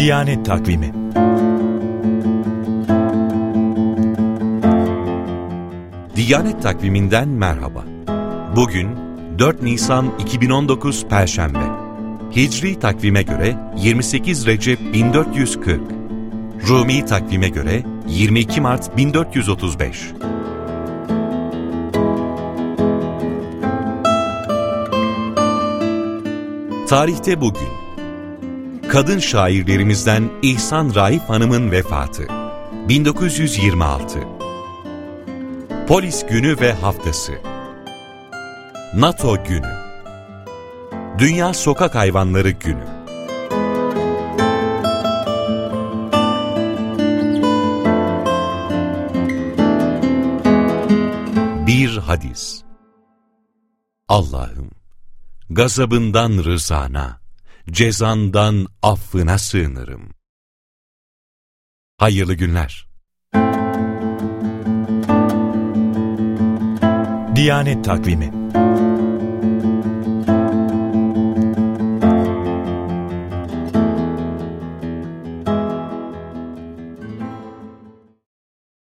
Diyanet Takvimi. Diyanet Takvimi'nden merhaba. Bugün 4 Nisan 2019 Perşembe. Hicri takvime göre 28 Recep 1440. Rumi takvime göre 22 Mart 1435. Tarihte bugün. Kadın şairlerimizden İhsan Raif Hanım'ın vefatı. 1926. Polis Günü ve Haftası. NATO Günü. Dünya Sokak Hayvanları Günü. Bir hadis. Allah'ım, gazabından rızana, cezandan affına sığınırım. Hayırlı günler. Diyanet Takvimi.